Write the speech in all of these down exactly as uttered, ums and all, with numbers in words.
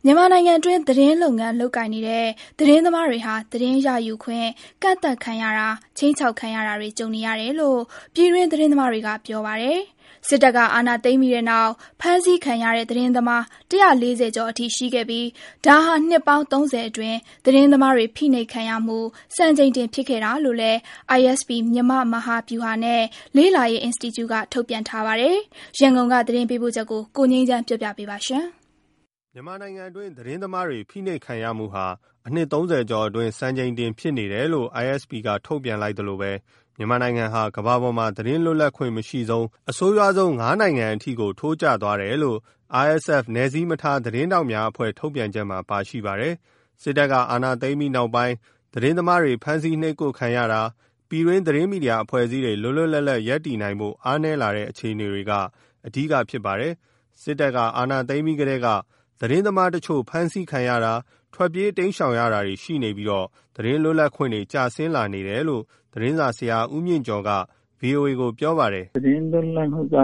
မြန်မာနိုင်ငံအတွင်းသတင်းလုပ်ငန်းလုပ်ကိုင်နေတဲ့သတင်းသမားတွေဟာသတင်းရယူခွင့်ကန့်သတ်ခံရတာ၊ခြိမ်းခြောက်ခံရတာတွေကြုံနေရတယ်လို့ပြည်တွင်းသတင်းသမားတွေကပြောပါတယ်။စစ်တပ်ကအာဏာသိမ်းပြီးတဲ့နောက်ဖမ်းဆီးခံရတဲ့သတင်းသမား၁၄၀ကျော်အထိရှိခဲ့ပြီးဒါဟာနှစ်ပေါင်း၃၀အတွင်းသတင်းသမားတွေဖိနှိပ်ခံရမှုစံချိန်တင်ဖြစ်ခဲ့တာလို့လည်း I S P မြန်မာမဟာဗျူဟာနဲ့လေ့လာရေးအင်စတီကျုကထုတ်ပြန်ထားပါတယ်။ရန်ကုန်ကသတင်းပေးပို့ချက်ကိုကိုငြိမ်းချမ်းပြောပြပေးပါရှင်။မြန်မာနိုင်ငံအတွင်းသတင်းသမားတွေဖိနှိပ်ခံရမှုဟာအနှစ်၃၀ကျော်အတွင်းစံချိန်တင်ဖြစ်နေတယ်လို့ I S P ကထုတ်ပြန်လိုက်သလိုပဲမြန်မာနိုင်ငံဟာကမ္ဘာပေါ်မှာသတင်းလွတ်လပ်ခွင့်မရှိဆုံးအဆိုးရွားဆုံး၅နိုင်ငံအထိကိုထိုးကျသွားတယ်လို့ R S F နယ်စည်းမထားသတင်းတောက်များအဖွဲ့ထုတ်ပြန်ချက်မှာပါရှိပါတယ်။စစ်တပ်ကအာဏာသိမ်းပြီးနောက်ပိုင်းသတင်းသမားတွေဖမ်းဆီးနှိပ်ကွပ်ခံရတာပြည်တွင်းသတင်းမီဒီယာအဖွဲ့အစည်းတွေလွတ်လွတ်လပ်လပ်ရပ်တည်နိုင်ဖို့အားနည်းလာတဲ့အခြေအနေတွေကအဓိကဖြစ်ပါတယ်။စစ်တပ်ကအာဏာသိမ်းပြီးကတည်းကသတင်းသမားတချို့ဖမ်းဆီးခံရတာထွက်ပြေးတိမ်းရှောင်ရတာတွေရှိနေပြီးတော့သတင်းလွတ်လပ်ခွင့်တွေကျဆင်းလာနေတယ်လို့သတင်းစာဆရာဦးမြင့်ကျော်က V O A ကိုပြောပါတယ်။သတင်းလွတ်လပ်မှုက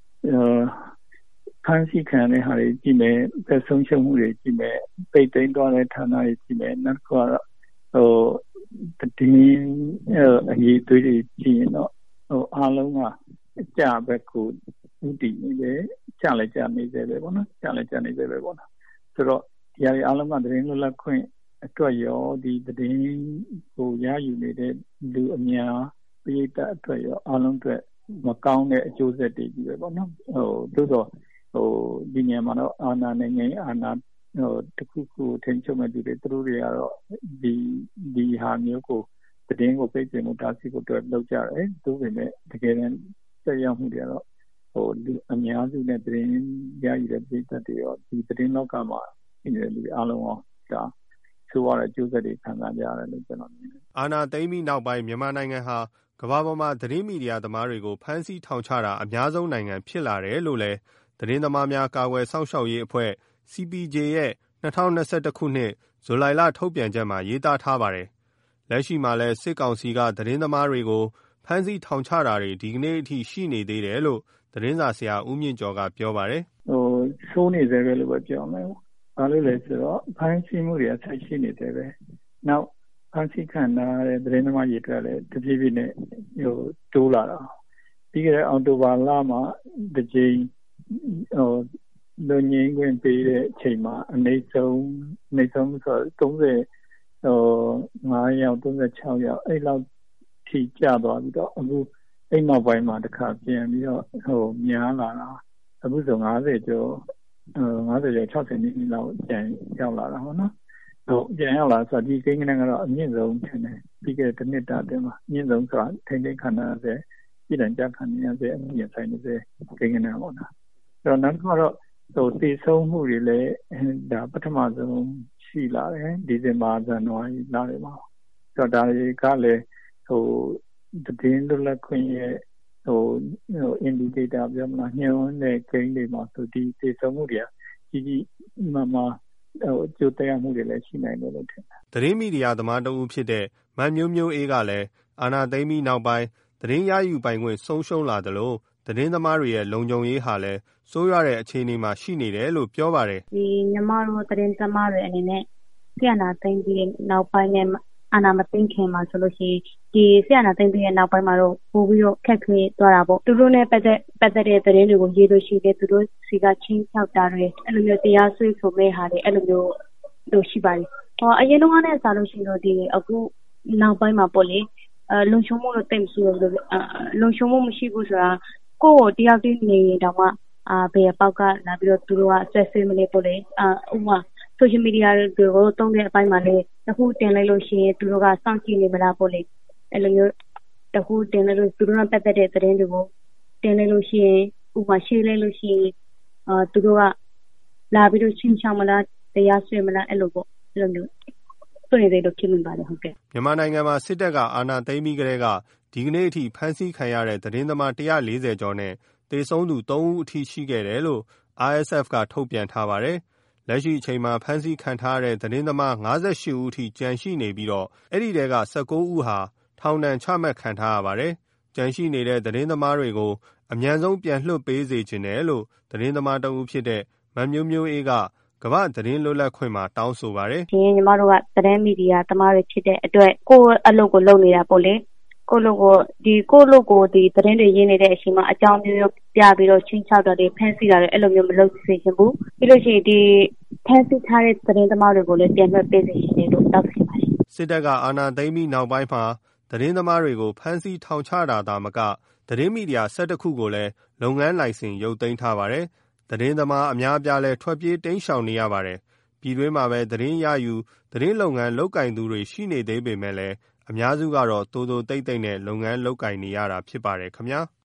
ဖမ်းဆီးခံရတဲ့ဟာတွေကြည့်မယ်သက်ဆုံးရှုံးမှုတွေကြည့်မယ်ပိတ်သိမ်းသွားတဲ့ဌာနတွေကြည့်မယ်နောက်တစ်ခုကတော့ဟိုသတင်းအရေးသွေးတွေကြည့်ရင်တော့ဟိုအားလုံးကအကြဘက်ကိုဥတည်နေတယ်ကြလည်းကြနေသေးတယ်ပေါ့နော်ကြလည်းကြနေသေးတယ်ပေါ့နော်ဆိုတော့ဒီအရာအားလုံးကသတင်းလွတ်လပ်ခွင့်အတွက်ရောဒီသတင်းကိုရယူနေတဲ့လူအများပြည်သက်အတွက်ရောအားလုံးအတွက်မကောင်းတဲ့အကျိုးဆက်တွေကြီးပဲပေါ့နော်ဟိုတိုးတော့ဟိုဒီညမှာတော့အာဏာနိုင်ငံအာဏာဟိုတခုခုထိန်းချုပ်မဲ့သူတွေသူတို့တွေကတော့ဒီဒီဟာမျိုးကိုသတင်းကိုပိတ်ပင်မှုတားဆီးဖို့အတွက်လုပ်ကြတယ်သူတွေနဲ့တကယ်တမ်းဆက်ရောက်မှုတွေကတော့ဟိုဒီအများစုနဲ့သတင်းရယူတဲ့ပြည်သက်တွေရောဒီသတင်းလောကမှာရှိနေတဲ့လူအားလုံးရောဒါဆိုရတဲ့ကျိုးဆက်တွေခံစားကြရတယ်လို့ကျွန်တော်မြင်တယ်။အာဏာသိမ်းပြီးနောက်ပိုင်းမြန်မာနိုင်ငံဟာကမ္ဘာပေါ်မှာသတင်းမီဒီယာသမားတွေကိုဖမ်းဆီးထောင်ချတာအများဆုံးနိုင်ငံဖြစ်လာတယ်လို့လည်းသတင်းသမားများကာကွယ်စောင့်ရှောက်ရေးအဖွဲ့ C P J ရဲ့၂၀၂၁ခုနှစ်ဇူလိုင်လထုတ်ပြန်ချက်မှာရေးသားထားပါတယ်။လက်ရှိမှာလည်းစစ်ကောင်စီကသတင်းသမားတွေကိုဖမ်းဆီးထောင်ချတာတွေဒီကနေ့အထိရှိနေသေးတယ်လို့သတင်းစာဆရာဦးမြင့်ကျော်ကပြောပါတယ်။ဟိုဆိုးနေသေးပဲလို့ပဲပြောမယ်။ဘာလို့လဲဆိုတော့ဖမ်းဆီးမှုတွေဆက်ရှိနေသေးပဲ။နောက်ဖမ်းဆီးခံရတဲ့သတင်းသမားတွေအတွက်လည်းတပြေးပြေးနဲ့ဟိုတိုးလာတာ။ပြီးခဲ့တဲ့အောက်တိုဘာလမှာတစ်ကြိမ်ဟိုလူငင်းခွင့်ပေးတဲ့အချိန်မှာအနေဆုံးအနေဆုံးဆိုသုံး၀ဟို၅ရောက်၃၆ရောက်အဲ့လောက်ထိကျသွားပြီးတော့အခုအဲ့နောက်ပိုင်းမှာတစ်ခါပြန်ပြီးတော့ဟိုများလာတာအခုဆို၅၀ကျော်ဟို၅၀ကျော်၆၀နီးနီးလောက်ပြန်ရောက်လာတာဟုတ်နော်ဟိုပြန်ရောက်လာဆိုဒီကိန်းကနကတော့အမြင့်ဆုံးဖြစ်နေပြီးခဲ့တဲ့နှစ်တာတည်းမှာအမြင့်ဆုံးဆိုတာထိန်းသိမ်းခံရတဲ့ပြည်တံကြခံရတဲ့အမြင့်ဆိုင်နေတဲ့ကိန်းကနပေါ့နော်အဲ့တော့နောက်တစ်ခါတော့ဟိုတည်ဆုံးမှုတွေလည်းဒါပထမဆုံးရှိလာတယ်ဒီဇင်ဘာဇန်နဝါရီလတွေမှာဆိုတော့ဒါတွေကလည်းဟိုသတင်းလွတ်လပ်ခွင့်ရဲ့ဟိုဟို indicator ပြောမလားညွှန်းတဲ့ကိန်းတွေမှာဆိုဒီတည်ဆုံးမှုတွေကကြီးကြီးမားမားဟိုကြိုးတရားမှုတွေလည်းရှိနိုင်တယ်လို့ထင်တယ်သတင်းမီဒီယာသမားတဦးဖြစ်တဲ့မန်မျိုးမျိုးအေးကလည်းအာဏာသိမ်းပြီးနောက်ပိုင်းသတင်းရယူပိုင်ခွင့်ဆုံးရှုံးလာတယ်လို့သတင်းသမားတွေရဲ့လုံခြုံရေးဟာလည်းစိုးရတဲ့အခြေအနေမှာရှိနေတယ်လို့ပြောပါတယ်ဒီညီမတို့သတင်းသမားတွေအနေနဲ့ဆီယနာသိမ်းပြီးနောက်ပိုင်းနဲ့အာဏာမသိမ်းခင်မှာဆိုလို့ရှိရင်ဒီဆီယနာသိမ်းပြီးတဲ့နောက်ပိုင်းမှာတော့ပို့ပြီးတော့ခက်ခဲသွားတာပေါ့သူတို့နဲ့ပတ်သက်ပတ်သက်တဲ့သတင်းတွေကိုရေးလို့ရှိတယ်သူတို့စီကချင်းချောက်တာတွေအဲ့လိုမျိုးတရားစွဲဆိုမဲ့ဟာတွေအဲ့လိုမျိုးတို့ရှိပါတယ်ဟောအရင်တော့နဲ့ဆိုလို့ရှိရင်တော့ဒီအခုနောက်ပိုင်းမှာပေါ့လေအလုံချုံမှုတော့တိတ်မရှိဘူးလို့လုံချုံမှုမရှိဘူးဆိုတာကိုယ်တယောက်တည်းနေရင်တော့မှအာဘယ်ပေါက်ကလာပြီးတော့သူတို့ကဆွဲဆွဲမလဲပေါ့လေအာဥပမာ social media တွေကိုတုံးတဲ့အပိုင်းမှာလည်းတခုတင်လိုက်လို့ရှိရင်သူတို့ကစောင့်ကြည့်နေမလားပေါ့လေအဲ့လိုမျိုးတခုတင်လိုက်လို့သူတို့ကပတ်သက်တဲ့သတင်းတွေကိုတင်လိုက်လို့ရှိရင်ဥပမာရှင်းလိုက်လို့ရှိရင်အာသူတို့ကလာပြီးတော့ချင်းချောင်းမလားတရားဆွဲမလားအဲ့လိုပေါ့အဲ့လိုမျိုးတွေ့နေတယ်လို့ဖြစ်မိပါတယ်ဟုတ်ကဲ့မြန်မာနိုင်ငံမှာစစ်တပ်ကအာဏာသိမ်းပြီးကတည်းကဒီကနေ့အထိဖမ်းဆီးခံရတဲ့သတင်းသမား၁၄၀ကျော်နဲ့သေဆုံးသူ၃ဦးအထိရှိခဲ့တယ်လို့ R S F ကထုတ်ပြန်ထားပါတယ်။လက်ရှိအချိန်မှာဖမ်းဆီးခံထားရတဲ့သတင်းသမား၅၈ဦးအထိကျန်ရှိနေပြီးတော့အဲ့ဒီထဲက၁၉ဦးဟာထောင်ဒဏ်ချမှတ်ခံထားရပါတယ်။ကျန်ရှိနေတဲ့သတင်းသမားတွေကိုအမြန်ဆုံးပြန်လွှတ်ပေးစေချင်တယ်လို့သတင်းသမားတဦးဖြစ်တဲ့မန်မျိုးမျိုးအေးကကမ္ဘာ့သတင်းလွတ်လပ်ခွင့်မှာတောင်းဆိုပါတယ်။ရှင်ညီမတို့ကသတင်းမီဒီယာသမားတွေဖြစ်တဲ့အတွက်ကိုယ့်အလုပ်ကိုလုပ်နေတာပေါ့လေ။ကိုယ့်လုပ်ကိုဒီကိုယ့်လုပ်ကိုဒီသတင်းတွေရင်းနေတဲ့အချိန်မှာအကြောင်းမျိုးမျိုးပြပြီးတော့ချင်းချောက်တာတွေဖမ်းဆီးတာတွေအဲ့လိုမျိုးမလုပ်စေချင်ဘူး။ပြီးလို့ရှိရင်ဒီဖမ်းဆီးထားတဲ့သတင်းသမားတွေကိုလည်းပြန်လွှတ်ပေးစေချင်တယ်လို့တောင်းဆိုပါတယ်။စစ်တပ်ကအာဏာသိမ်းပြီးနောက်ပိုင်းမှာသတင်းသမားတွေကိုဖမ်းဆီးထောင်ချတာသာမကသတင်းမီဒီယာ၁၁ခုကိုလည်းလုပ်ငန်းလိုင်စင်ရုပ်သိမ်းထားပါတယ်။သတင်းသမားအများအပြားလည်းထွက်ပြေးတိမ်းရှောင်နေရပါတယ်။ပြည်တွင်းမှာပဲသတင်းရယူသတင်းလုပ်ငန်းလုပ်ကင်သူတွေရှိနေသေးပေမဲ့လည်းအများစုကတော့တိုးတိုးတိတ်တိတ်နဲ့လုပ်ငန်းလုပ်ကင်နေရတာဖြစ်ပါတယ်ခင်ဗျာ။